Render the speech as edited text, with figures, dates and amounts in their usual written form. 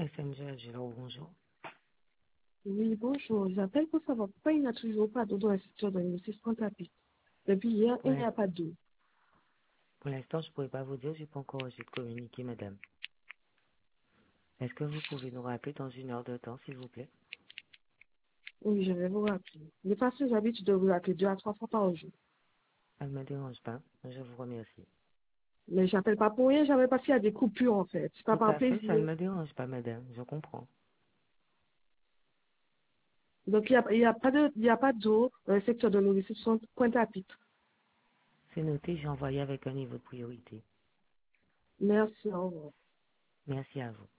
SMG Agilo, bonjour. Oui, bonjour. J'appelle pour savoir pourquoi il n'y a toujours pas d'eau dans la structure de l'Université Pointe-à-Pitre. Depuis hier, Pour il n'y a pas d'eau. l'instant, je ne pourrais pas vous dire, je n'ai pas encore reçu de communiqué, madame. Est-ce que vous pouvez nous rappeler dans 1 heure de temps, s'il vous plaît? Oui, je vais vous rappeler. Les patients l'habitude de vous appeler 2 à 3 fois par jour. Ça ne me dérange pas. Je vous remercie. Mais j'appelle pas pour rien, j'appelle parce qu'il y a des coupures en fait. C'est pas Tout par à fait, ça ne plaisir. me dérange pas, madame. Je comprends. Donc il y a pas d'eau dans le secteur de l'Université Pointe-à-Pitre. C'est noté, j'ai envoyé avec un niveau de priorité. Merci, au revoir. Merci à vous.